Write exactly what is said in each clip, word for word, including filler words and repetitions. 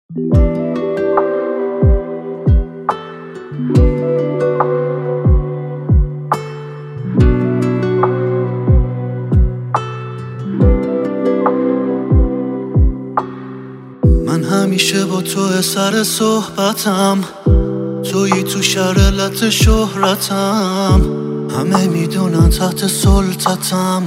من همیشه با تو سر صحبتم، تویی تو شرلت شهرتم، همه میدونن تحت سلطتم.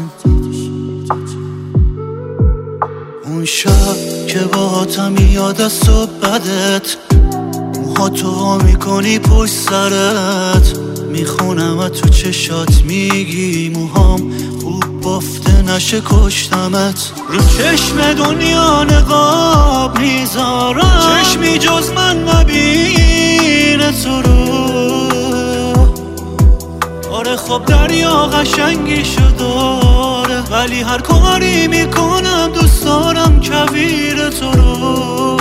اون شب که باهاتم یاد از صحبتت، موها تو ها میکنی پشت سرت، میخونم تو چشات میگی موهام خوب بافته نشه کشتمت. رو چشم دنیا نقاب میذارم، چشمی جز من نبینه تو رو. آره خب دریا قشنگیشو داره، ولی هر کاری میکنم دوست دارم کویر تو رو.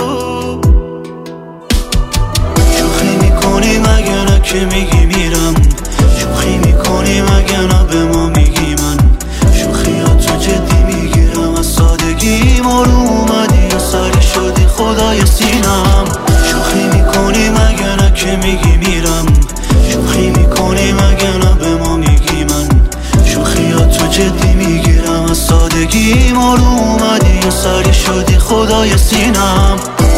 شوخی میکنی مگه نه که میگی میرم، شوخی میکنی مگه نه به ما میگی من، شوخیاتو جدی میگیرم از سادگی ما رو اومدی و سری شدی خدای سینم. شوخی میکنی مگه نه که میگی میرم، شوخی میکنی مگه نه به ما میگی من، شوخیاتو جدی میگیرم از سادگی ما رو اومدی و سری شدی خدای سینم.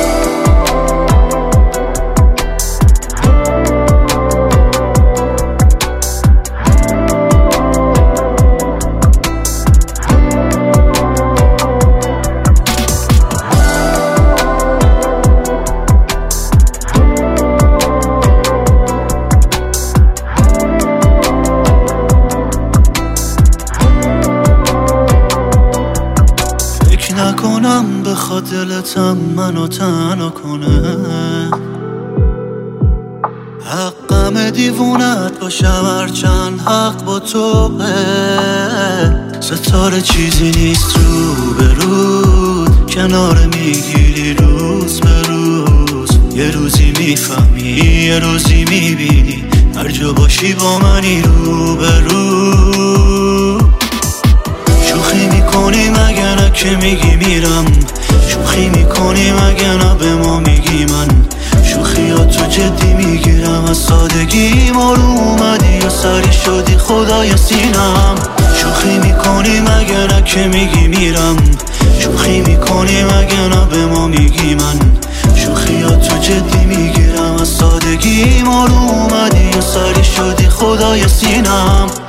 نکنم بخواد دلتم منو تنها کنه، حقم دیوونت باشم هرچند حق با توه. ستاره چیزی نیست رو به رود، کنار میگیری روز به روز، یه روزی میفهمی یه روزی میبینی، هر جا باشی با منی رو به رو. شوخی میکنی مگه نه که میگی میرم، شوخی میکنی مگه نه به ما میگی من، شوخیاتو جدی میگیرم از سادگی ما رو اومدی و سری شدی خدای سینم. شوخی میکنی مگه نه که میگی میرم، شوخی میکنی مگه نه به ما میگی من، شوخیاتو جدی میگیرم از سادگی ما رو اومدی و سری شدی خدای سینم.